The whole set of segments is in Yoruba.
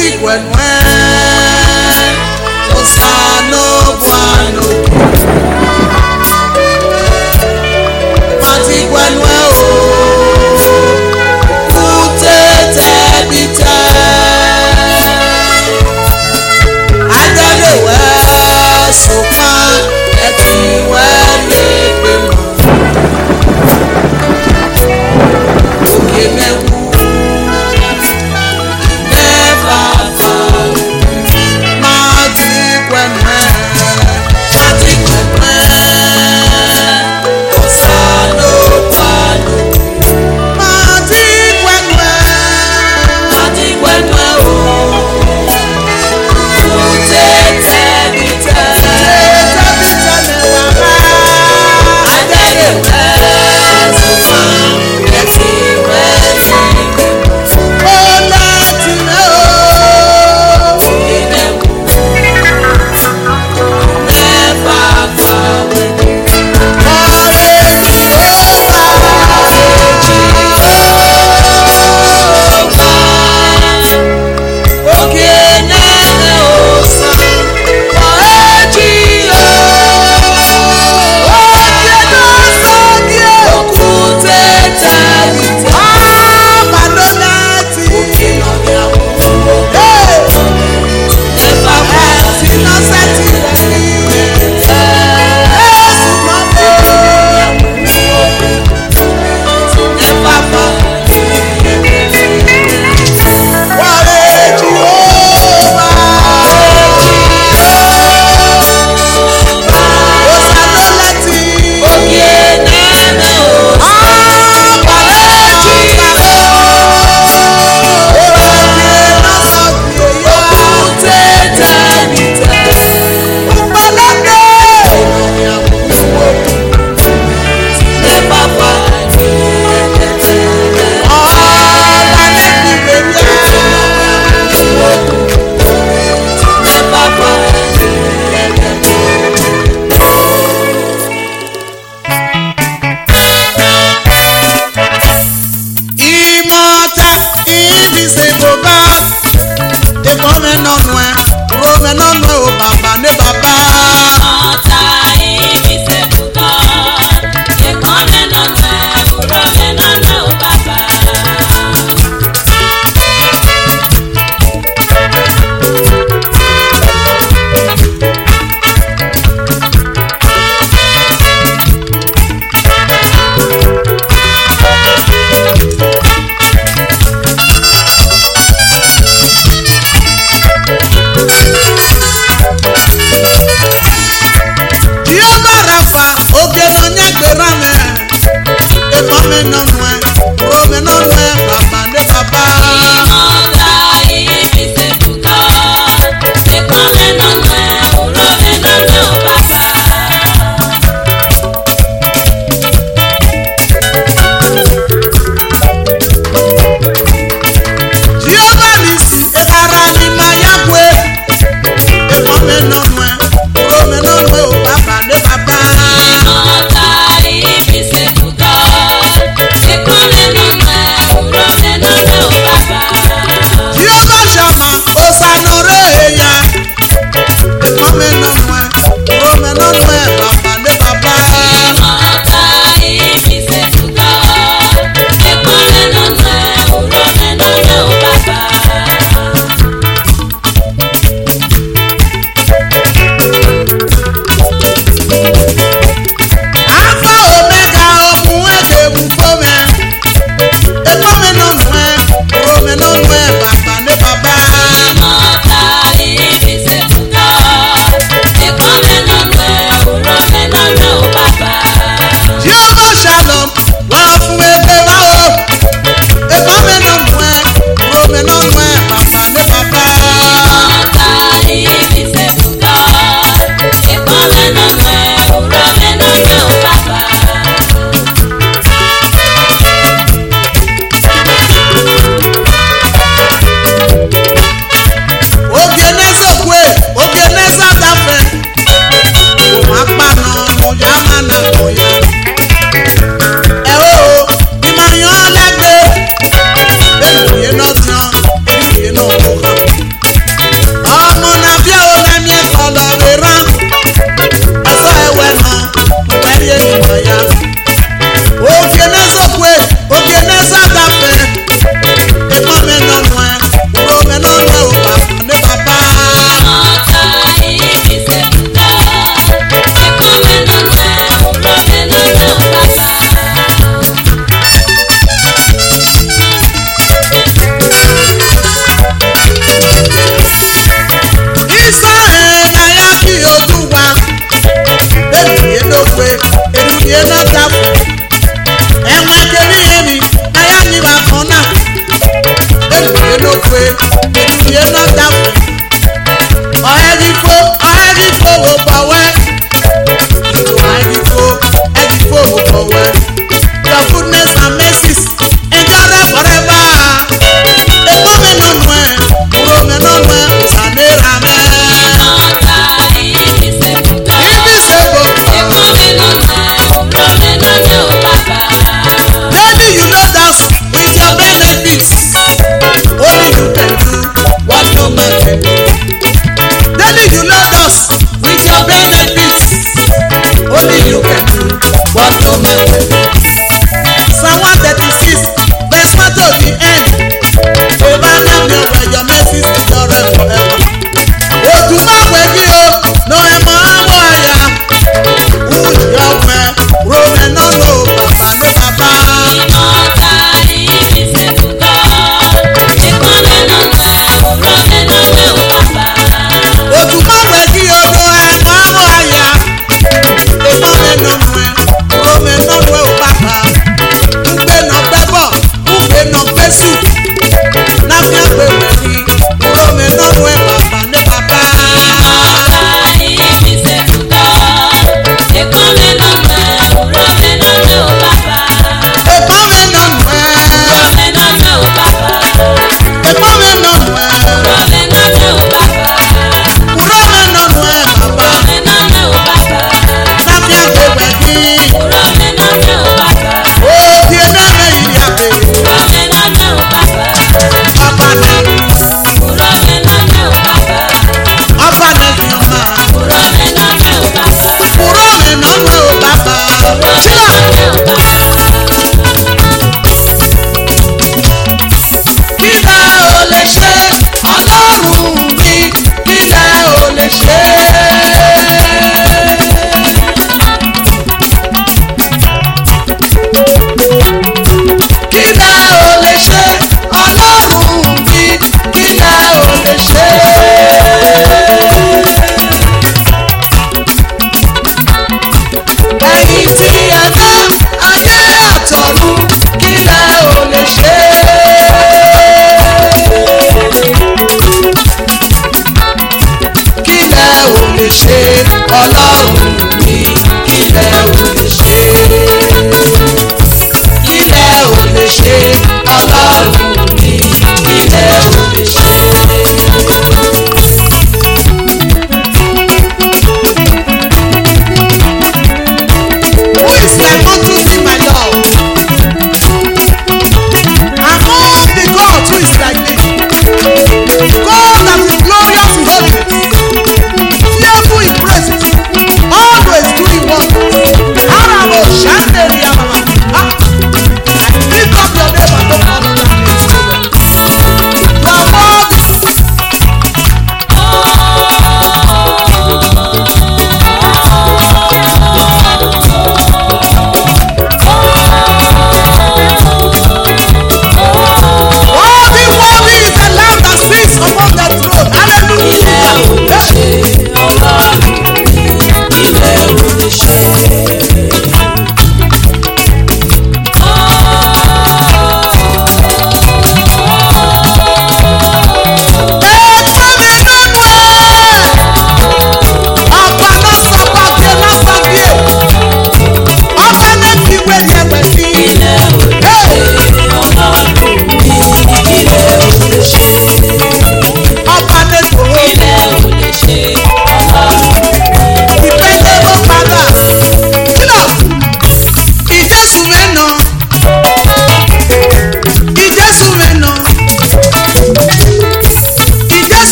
When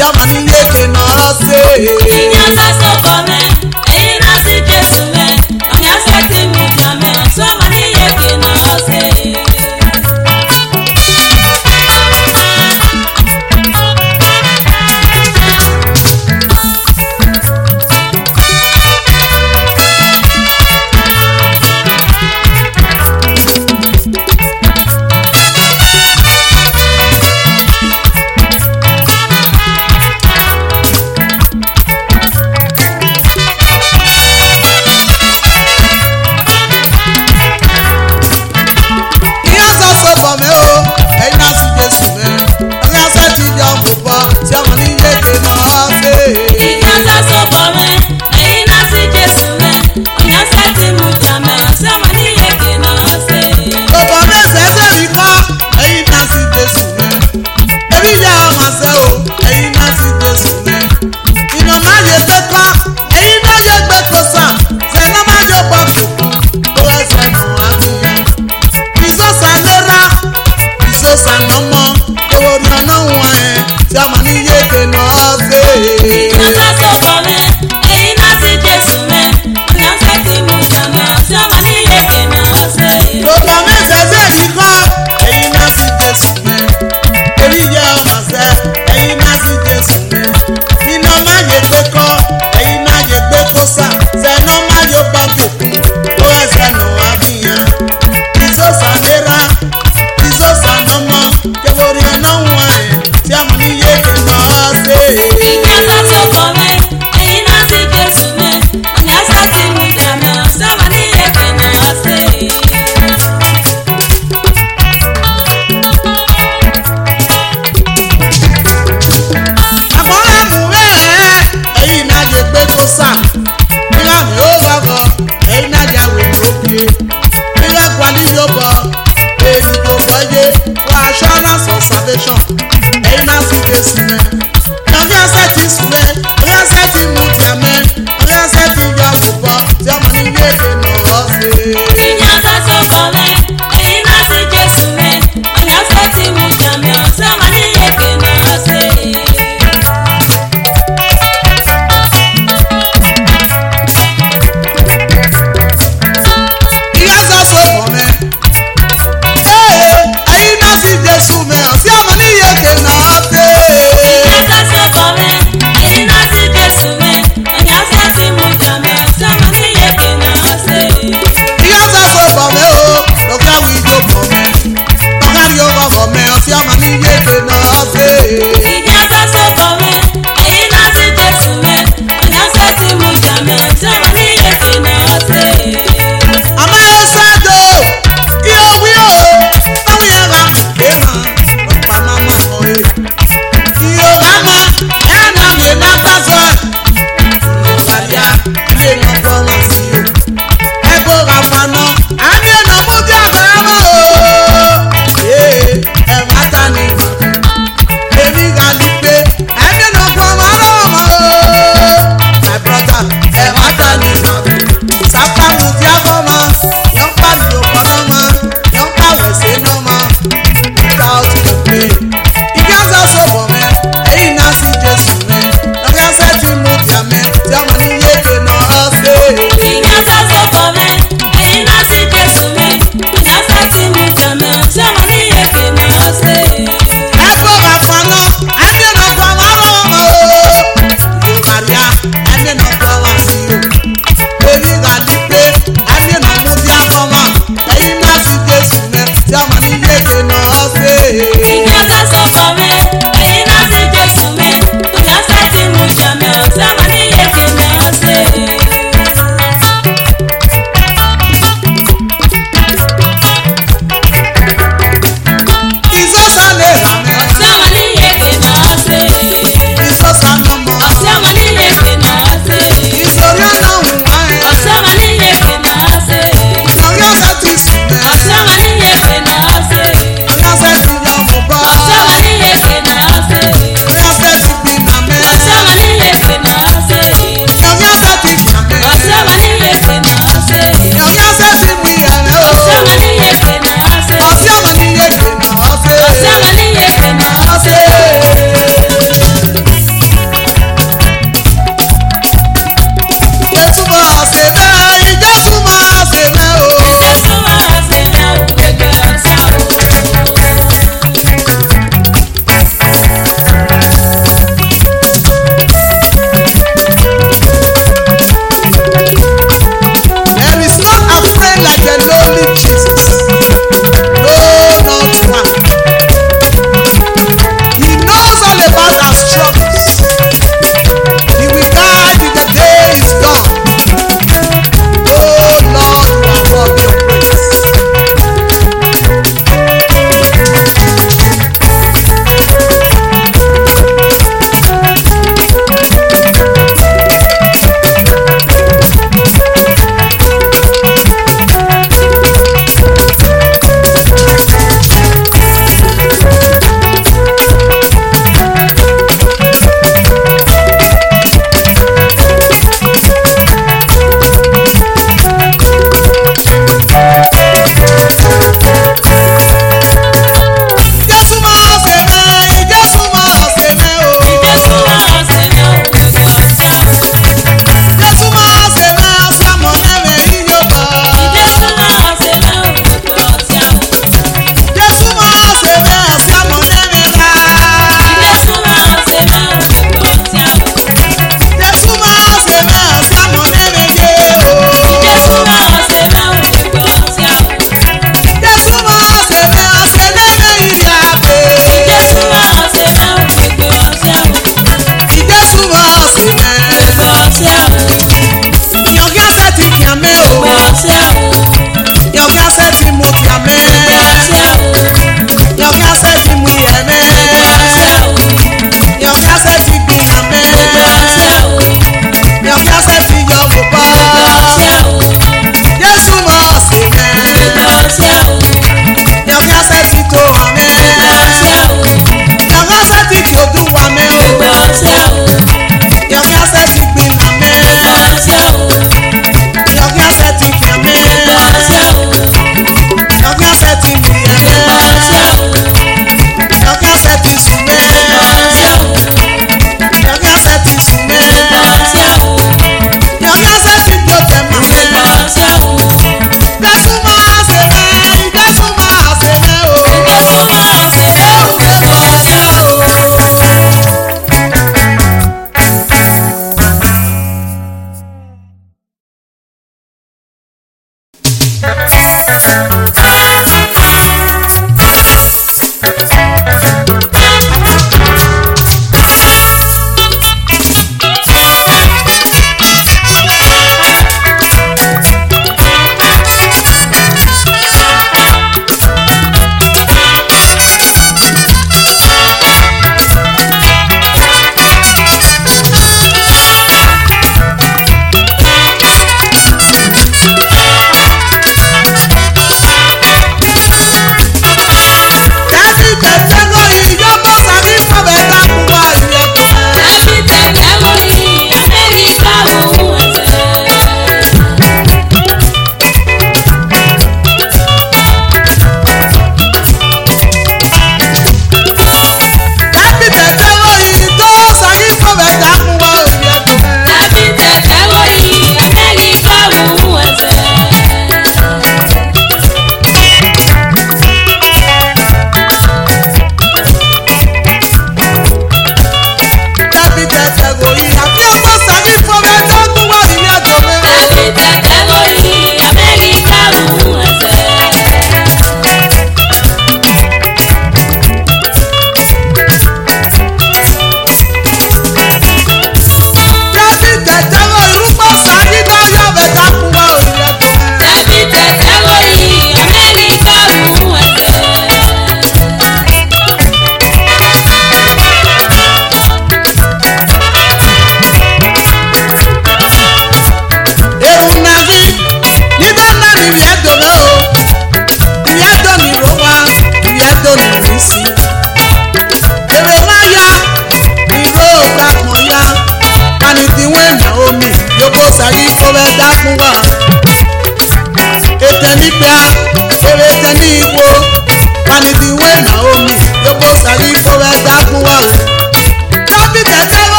Hey,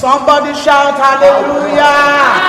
Somebody shout hallelujah.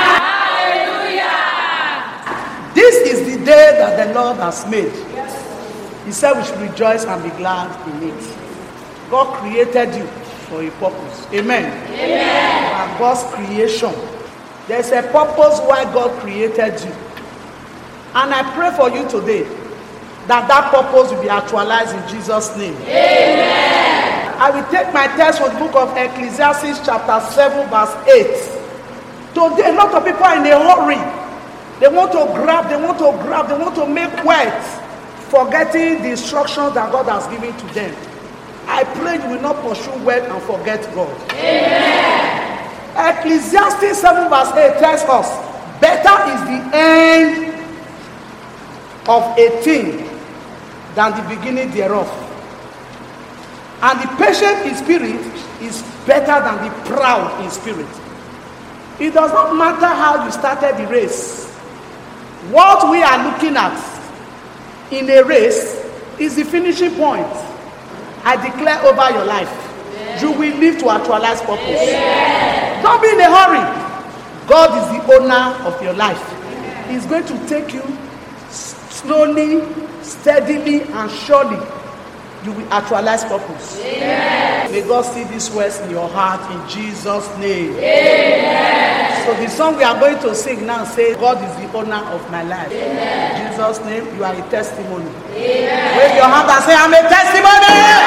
Hallelujah. This is the day that the Lord has made. He said we should rejoice and be glad in it. God created you for a purpose. Amen. Amen. And God's creation. There's a purpose why God created you. And I pray for you today that that purpose will be actualized in Jesus' name. Amen. I will take my text from the book of Ecclesiastes chapter 7 verse 8. Today a lot of people are in a hurry. They want to grab, they want to make wealth, forgetting the instructions that God has given to them. I pray you will not pursue wealth and forget God. Amen. Ecclesiastes 7 verse 8 tells us, better is the end of a thing than the beginning thereof. And the patient in spirit is better than the proud in spirit. It does not matter how you started the race. What we are looking at in a race is the finishing point. I declare over your life, you will live to actualize purpose. Don't be in a hurry. God is the owner of your life. He's going to take you slowly, steadily, and surely. You will actualize purpose. Amen. May God see these words in your heart in Jesus' name. Amen. So the song we are going to sing now says, God is the owner of my life. Amen. In Jesus' name, you are a testimony. Amen. Wave your hand and say, I'm a testimony.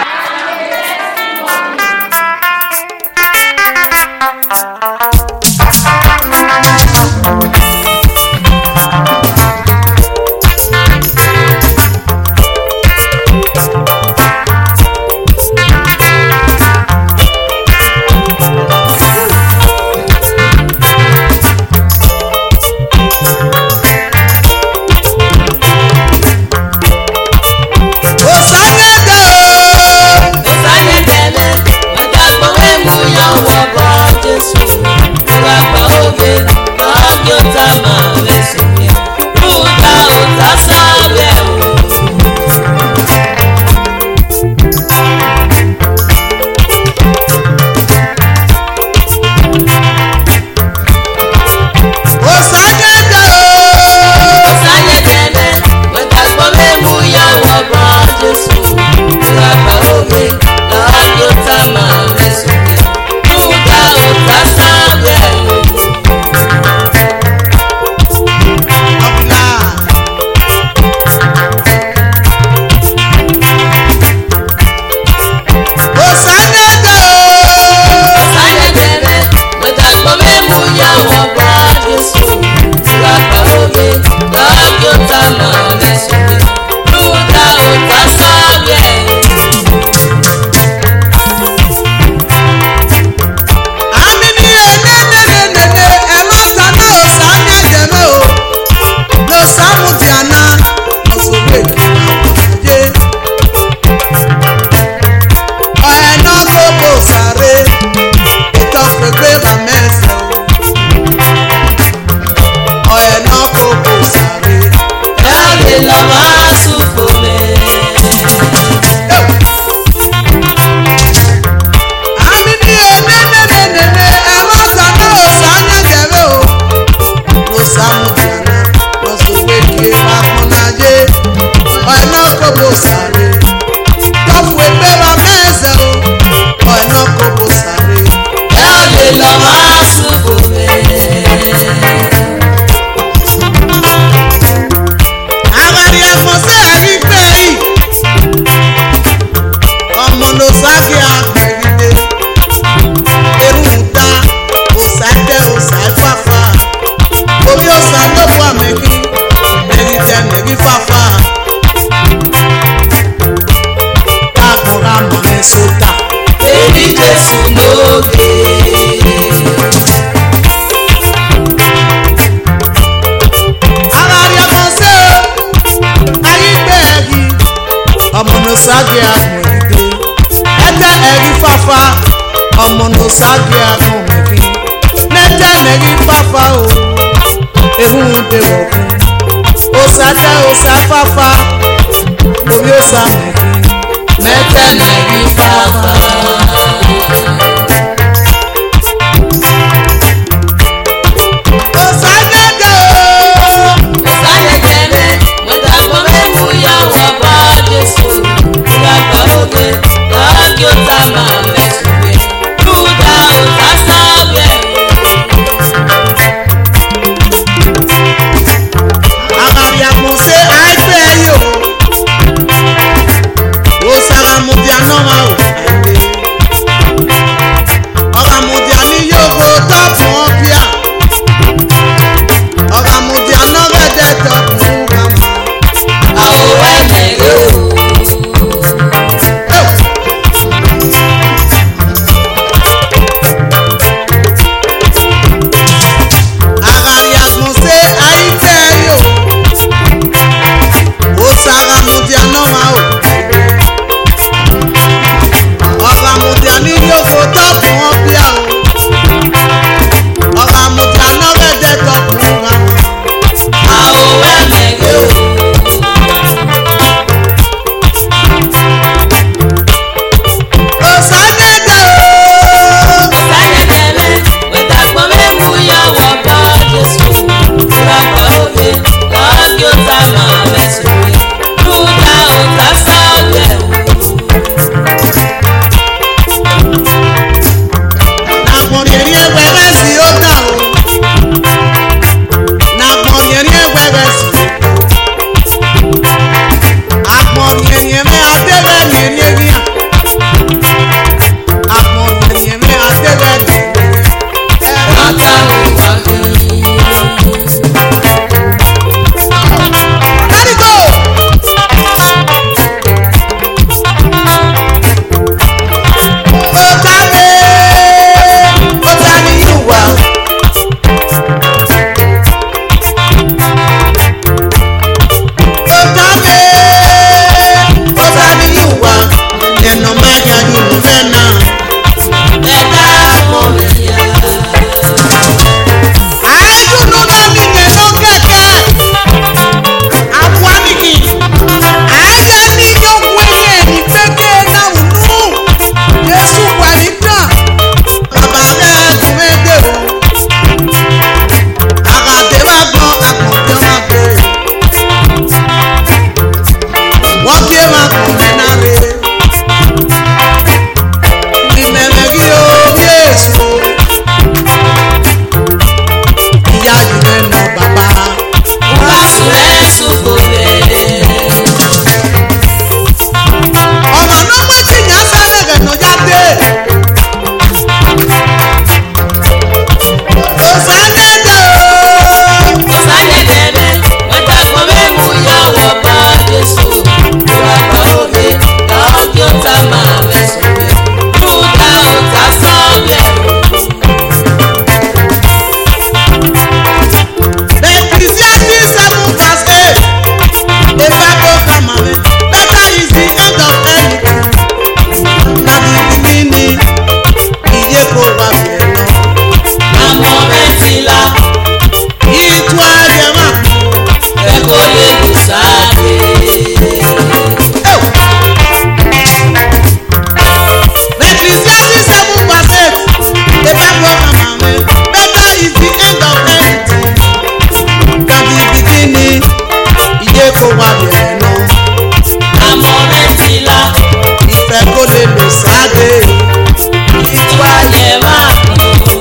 kó wá yẹn lọ. Amọ̀rẹ́ ti la. Ìfẹ́ kó lè lò sáde. Ìtura yẹn máa kú.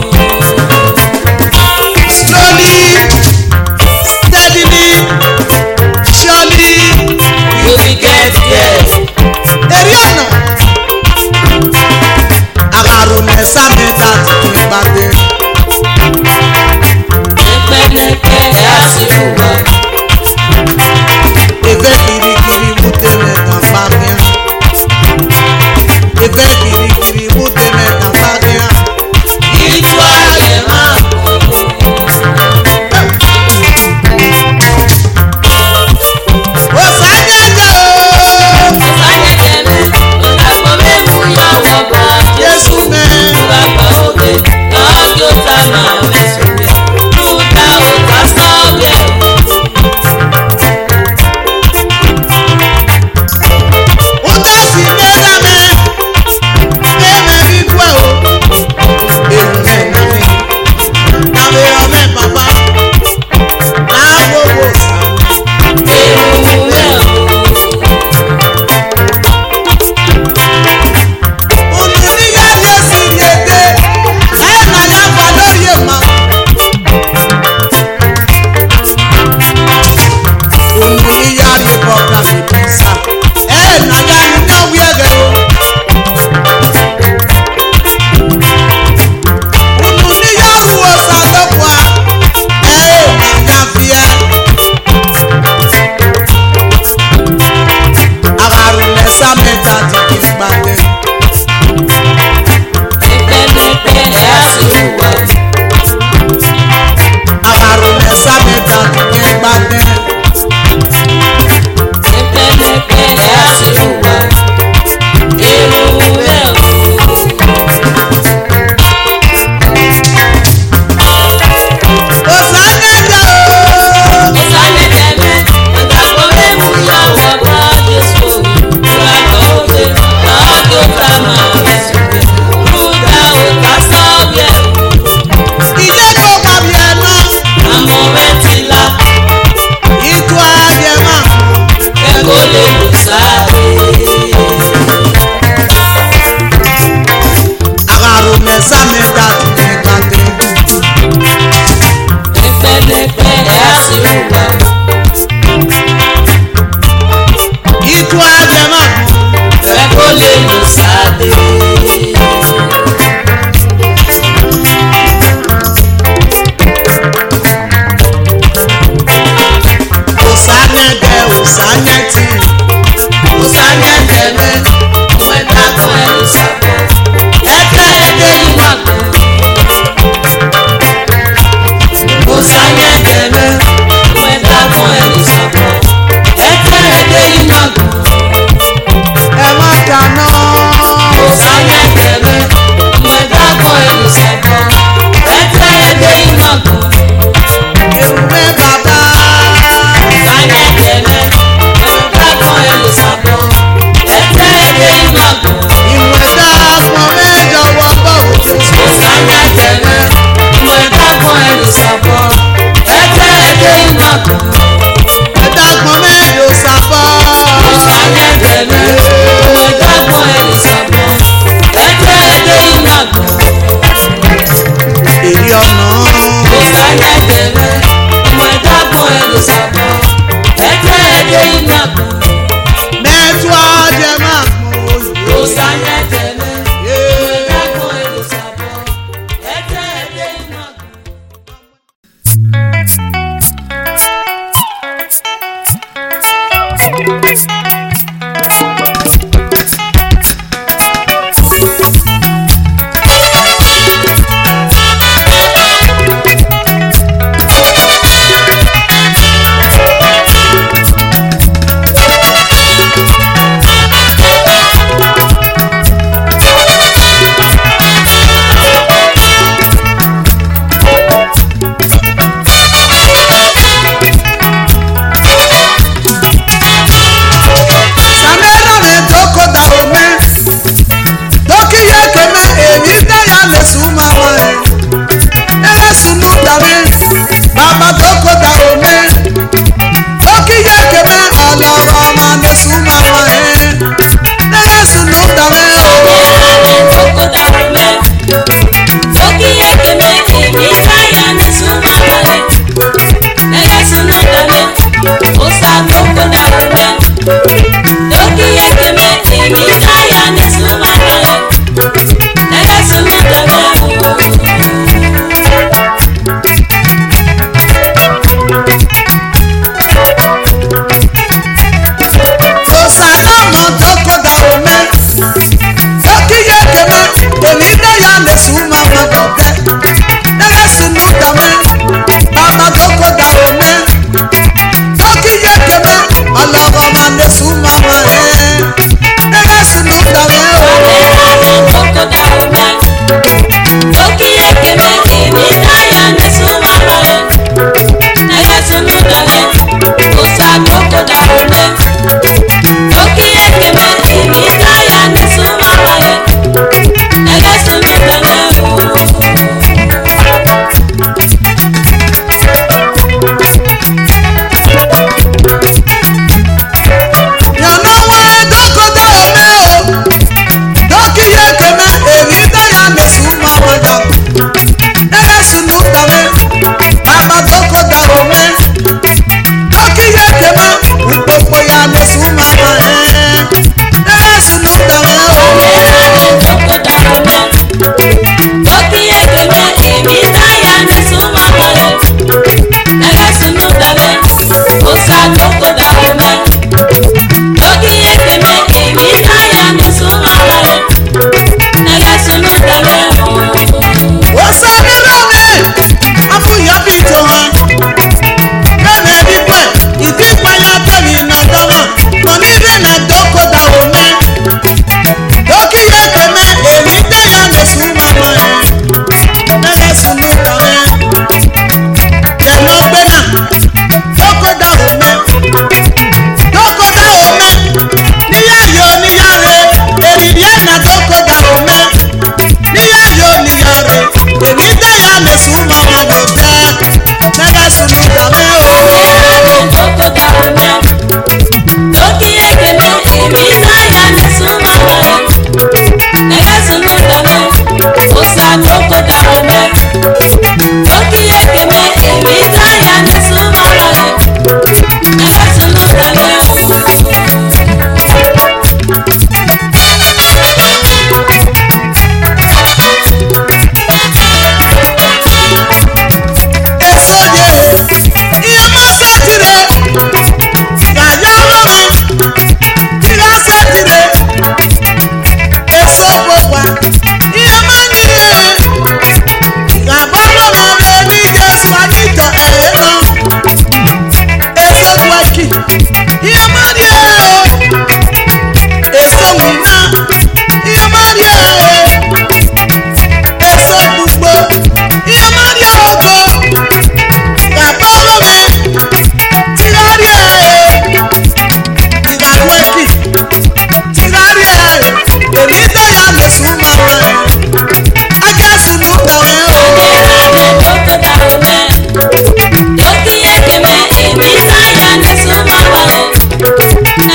Slowly, steadily, surely, You will get there. èrè ọ̀nà. Àrùn ẹ̀sà mẹ́ta ti kún ìpàdé. Pẹ́pẹ́pẹ́ á sì wúwa. Ebe kirikiri wute mẹ́ta pàdé. Ebe kirikiri wute mẹ́ta pàdé. Ìtura yẹn máa kú. Òsànyẹ́jẹ́ o. Ìsáyẹ̀ tẹ̀lé. Ọ̀dàpọ̀ mẹ́mú yọ wọ̀ bá. Jésù mẹ́. Bàbá òde. Lọ́jọ́ tá máa mẹ́sùn yẹn. Rúdà òtá sọ́ọ̀bẹ̀. Udasi mẹ́dàmẹ́. Mẹ́mẹ́ bíbú ẹ̀ o. Èmẹ́ nàmẹ́. Nàmẹ́ ọmẹ́ bàbá. Àwòwò sàmì. Èrò rẹ̀ o. Olùníyá Jésù yege. Ẹ̀ nà yà bà lórí èèmà. Olùníyá ní bọ̀gà bèbí sá. Ẹ̀ nà yà ní nyàwó ẹ̀gẹ̀ o. Olùníyá wúwo sàdọ̀kọ̀ a. Ẹ̀ nà yà fìyà. Àrùn ẹ̀sà mẹ́ta ti kì í gbàgbé. Pẹ́pẹ́pẹ́ á sì wúwa. Àrùn ẹ̀sà mẹ́ta ti kì í gbàgbé. Pẹ́pẹ́pẹ́ á sì wúwa. Èrò rẹ̀ o. Òsànyẹ́jẹ́ o. Ìsáyẹ̀ tẹ̀lé. Ọ̀dàpọ̀ mẹ́mú yọ wọ̀ bá. Jésù. Bàbá òde. Lọ́jọ́ tá máa mẹ́sùn yẹn. Rúdà òtá sọ́ọ̀bẹ̀. Ìjẹ́ kó wà bí ẹ̀ lọ. Amọ̀rẹ́ ti la. Ìtú ayé máa. Kẹ́kọ̀ọ́ lè lò sáré. Àrùn ẹ̀sà mẹ́ta ti kì í gbàgbé. Pẹ́pẹ́pẹ́ á sì wúwa. Ìtú ayé máa. Kẹ́kọ̀ọ́ lè lò sáré. Òsànyẹ́jẹ́ òsànyẹ́tì. Ìsáyẹ̀ tẹ̀lé. Ọmọ ẹ̀dá kan ẹni sàbọ̀. Ẹ̀kẹ́ ẹ̀dẹ́ yìí wà kú. Ìsáyẹ̀ tẹ̀lé. Ọmọ ẹ̀dá kan ẹni sàbọ̀. Ẹ̀kẹ́ ẹ̀dẹ́ yìí wà kú. Ẹ má dáná. Ìsáyẹ̀ tẹ̀lé. Ọmọ ẹ̀dá kan ẹni sàbọ̀. Ẹ̀kẹ́ ẹ̀dẹ́ yìí wà kú. Ewúrẹ́ bàbá. Ìsáyẹ̀ tẹ̀lé. Ọmọ ẹ̀dá kan ẹni sàbọ̀. Ẹ̀kẹ́ ẹ̀dẹ́ yìí wà kú. Ìwé dá pọn mẹ́jọ wọ bọ̀ òjò. Ìsáyẹ̀ tẹ̀lé. Ọmọ ẹ̀dá kan ẹni sàbọ̀. Ẹ̀kẹ́ ẹ̀dẹ́ yìí wà kú. Ẹ̀dá pọn mẹ́jọ sábọ̀. Ìsáyẹ̀ tẹ̀lé. Ọmọ ẹ̀dá kan ẹni sàbọ̀. Ẹ̀kẹ́ ẹ̀dẹ́ yìí wà kú. Èrè ọ̀nà. Ìsáyẹ̀ tẹ̀lé. Ọmọ ẹ̀dá kan ẹni sàbọ̀. Ẹ̀kẹ́ ẹ̀dẹ́ yìí wà kú. Mẹ́tú ajẹ́ máa kún òye. Ìsáyẹ̀ tẹ̀lé. Ọmọ ẹ̀dá kan ẹni sàbọ̀. Ẹ̀kẹ́ ẹ̀dẹ́ yìí wà kú.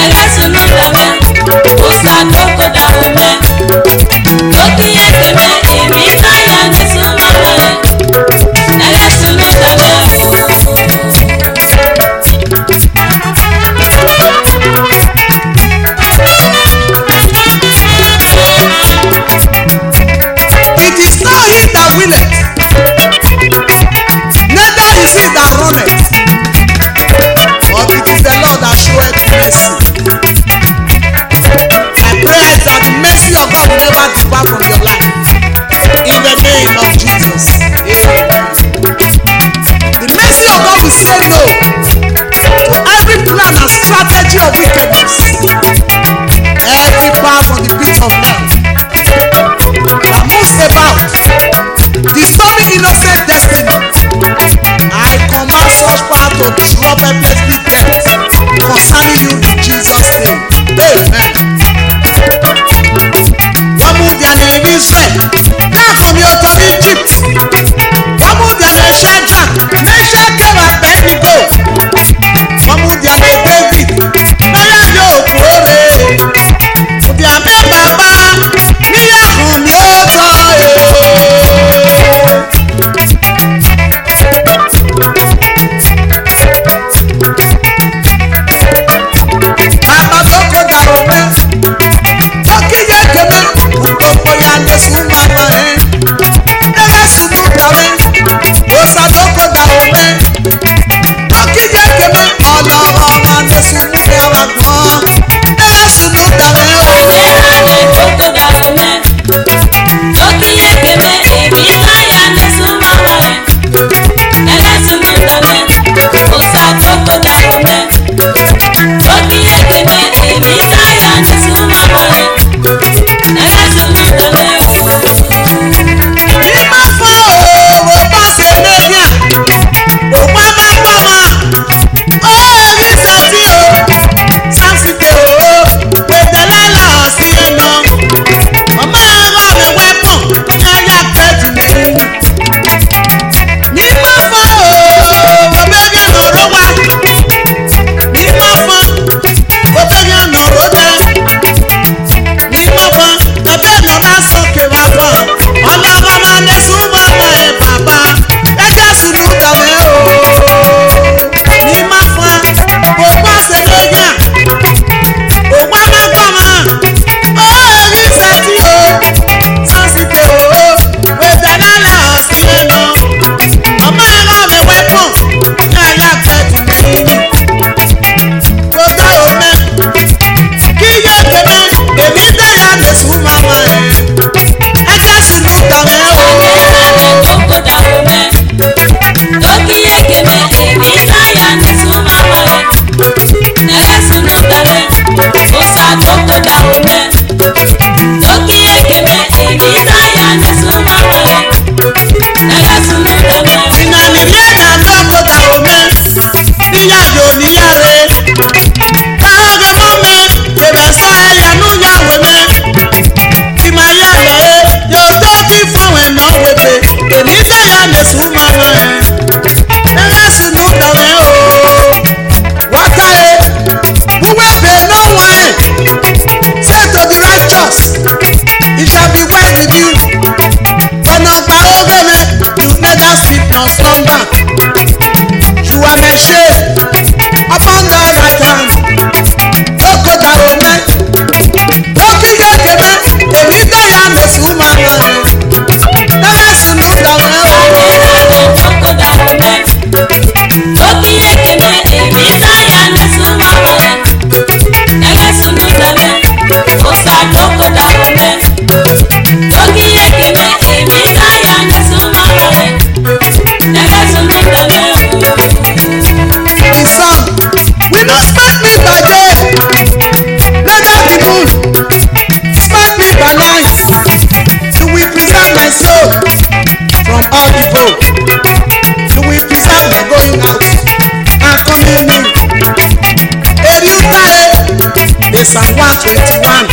Psalm 121,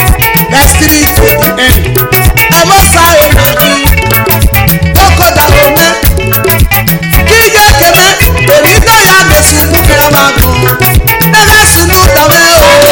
verse 3 to the end. Emosa enagi, okoda ome, kije keme, enido ya nesu muke amago, nege sunu dame o.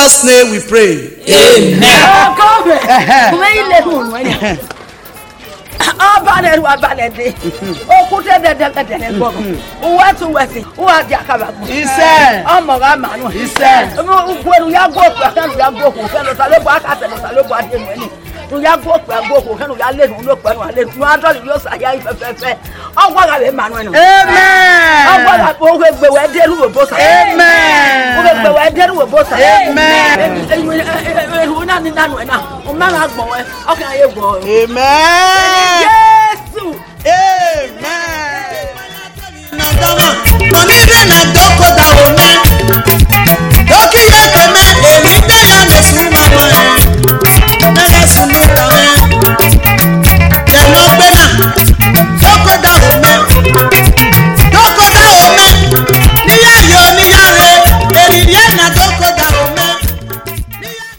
Jesus' name we pray. Amen. Abane wa balede. Okute de ngo. Uwatu wesi. Uwa diakaba. He said. Omoga manu. He said. Ugweru ya go kan ya go ko kan tale bo aka tale bo ade mweni. Tu ya go ko kan ya le nu pe nu ale. Tu adori yo saya ifefefe. Ogwa ga be manu enu. Amen. Ogwa ga po gbe we de ru bo sa. Amen. O gbe we de ru bo sa. Amen. Ru na ni nanu na. O ma ga gbon we. O kan ye gbon. Amen. Jesus. Amen.